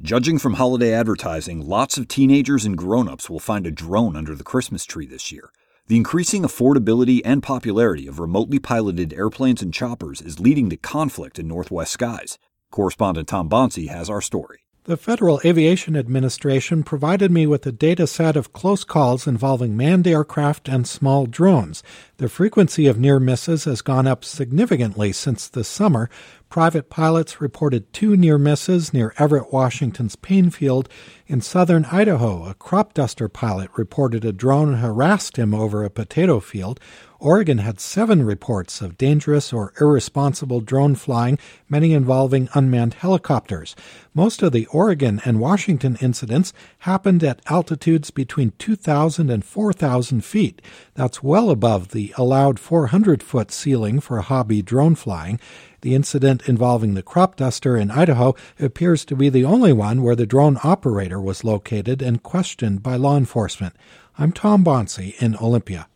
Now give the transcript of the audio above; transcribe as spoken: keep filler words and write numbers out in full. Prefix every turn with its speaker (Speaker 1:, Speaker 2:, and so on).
Speaker 1: Judging from holiday advertising, lots of teenagers and grown-ups will find a drone under the Christmas tree this year. The increasing affordability and popularity of remotely piloted airplanes and choppers is leading to conflict in Northwest skies. Correspondent Tom Bonsi has our story.
Speaker 2: The Federal Aviation Administration provided me with a data set of close calls involving manned aircraft and small drones. The frequency of near misses has gone up significantly since the summer. Private pilots reported two near misses near Everett, Washington's Payne Field. In southern Idaho, a crop duster pilot reported a drone harassed him over a potato field. Oregon had seven reports of dangerous or irresponsible drone flying, many involving unmanned helicopters. Most of the Oregon and Washington incidents happened at altitudes between two thousand and four thousand feet. That's well above the allowed four hundred foot ceiling for hobby drone flying. The incident involving the crop duster in Idaho appears to be the only one where the drone operator was located and questioned by law enforcement. I'm Tom Bonsi in Olympia.